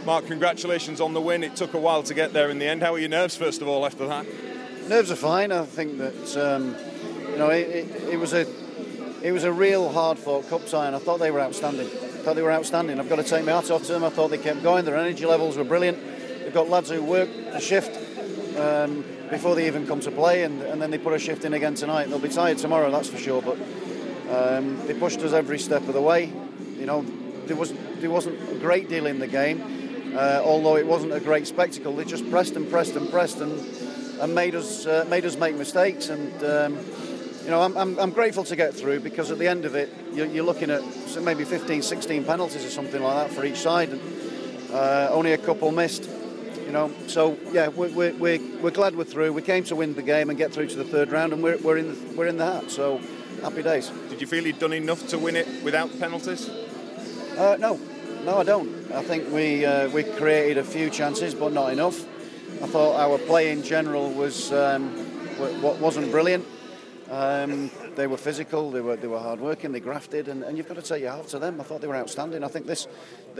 Mark, congratulations on the win. It took a while to get there in the end. How are your nerves, first of all, after that? Nerves are fine. I think that it was a real hard-fought cup tie, and I thought they were outstanding. I've got to take my hat off to them. I thought they kept going. Their energy levels were brilliant. They've got lads who work a shift before they even come to play, and then they put a shift in again tonight. They'll be tired tomorrow, that's for sure. But they pushed us every step of the way. There wasn't a great deal in the game, although it wasn't a great spectacle. They just pressed and made us make mistakes. And I'm grateful to get through, because at the end of it, you're looking at maybe 15, 16 penalties or something like that for each side, and only a couple missed. So yeah, we're glad we're through. We came to win the game and get through to the third round, and we're in the hat. So happy days. Did you feel you'd done enough to win it without penalties? No, I don't. I think we created a few chances, but not enough. I thought our play in general wasn't brilliant. They were physical, they were hard working, they grafted, and you've got to take your hat to them. I thought they were outstanding. I think this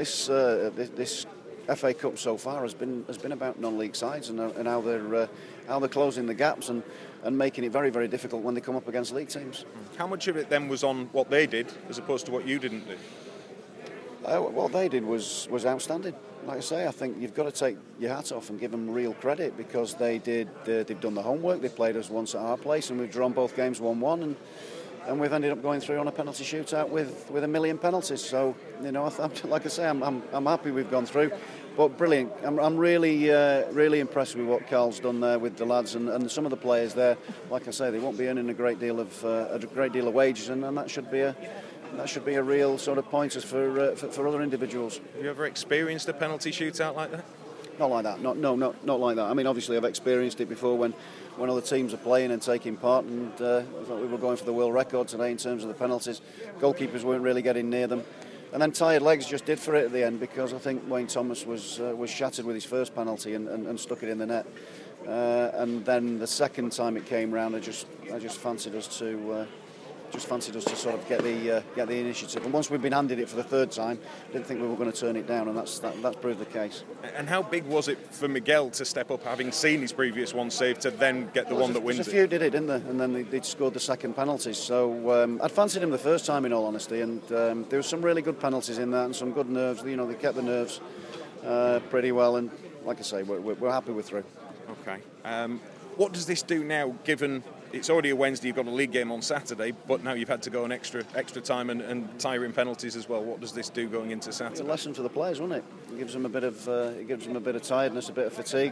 FA Cup so far has been about non-league sides and how they're closing the gaps and making it very, very difficult when they come up against league teams. How much of it then was on what they did as opposed to what you didn't do? What they did was outstanding. Like I say, I think you've got to take your hat off and give them real credit, because they've done the homework. They played us once at our place, and we've drawn both games 1-1, and we've ended up going through on a penalty shootout with a million penalties. So like I say, I'm happy we've gone through. But brilliant. I'm really impressed with what Carl's done there with the lads and some of the players there. Like I say, they won't be earning a great deal of wages, and that should be a real sort of pointers for other individuals. Have you ever experienced a penalty shootout like that? Not like that. Not like that. I mean, obviously I've experienced it before when other teams are playing and taking part, and I thought we were going for the world record today in terms of the penalties. Goalkeepers weren't really getting near them. And then tired legs just did for it at the end, because I think Wayne Thomas was shattered with his first penalty and stuck it in the net. And then the second time it came round, I just fancied us to sort of get the initiative. And once we'd been handed it for the third time, I didn't think we were going to turn it down, and that's proved the case. And how big was it for Miguel to step up, having seen his previous one saved, to then get the one that wins it? A few did it, didn't they? And then they'd scored the second penalty. So I'd fancied him the first time, in all honesty, and there were some really good penalties in that and some good nerves. They kept the nerves pretty well, and like I say, we're happy we're through. Okay. What does this do now, given it's already a Wednesday, you've got a league game on Saturday, but now you've had to go an extra time and tiring penalties as well? What does this do going into Saturday? It's a lesson for the players, wasn't it? It gives them a bit of tiredness, a bit of fatigue.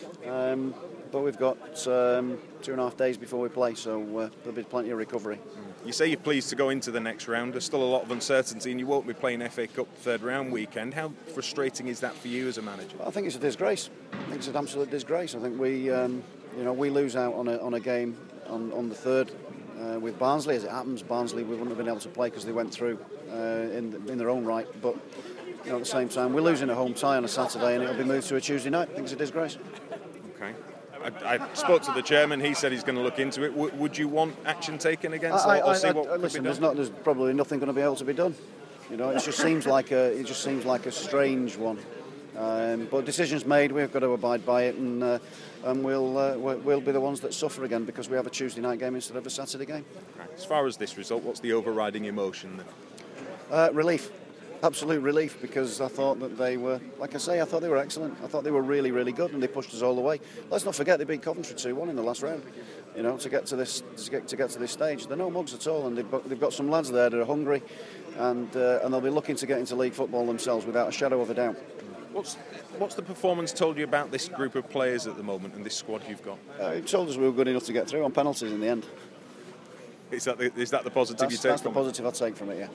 But we've got 2.5 days before we play, so there'll be plenty of recovery. You say you're pleased to go into the next round. There's still a lot of uncertainty, and you won't be playing FA Cup third round weekend. How frustrating is that for you as a manager? I think it's a disgrace. I think it's an absolute disgrace. I think we lose out on a game on the third with Barnsley. As it happens, Barnsley we wouldn't have been able to play because they went through in their own right. But at the same time, we're losing a home tie on a Saturday, and it'll be moved to a Tuesday night. I think it's a disgrace. Okay. I spoke to the chairman. He said he's going to look into it. Would you want action taken against that, or see what could be done? There's probably nothing going to be able to be done. It just seems like a strange one. But decisions made, we've got to abide by it, and we'll be the ones that suffer again because we have a Tuesday night game instead of a Saturday game. Okay. As far as this result, what's the overriding emotion then? Relief. Absolute relief, because I thought that they were, like I say, I thought they were excellent. I thought they were really, really good, and they pushed us all the way. Let's not forget they beat Coventry 2-1 in the last round. To get to this stage, they're no mugs at all, and they've got some lads there that are hungry, and they'll be looking to get into league football themselves without a shadow of a doubt. What's the performance told you about this group of players at the moment and this squad you've got? It told us we were good enough to get through on penalties in the end. Is that the positive you take? That's the positive I take from it, yeah.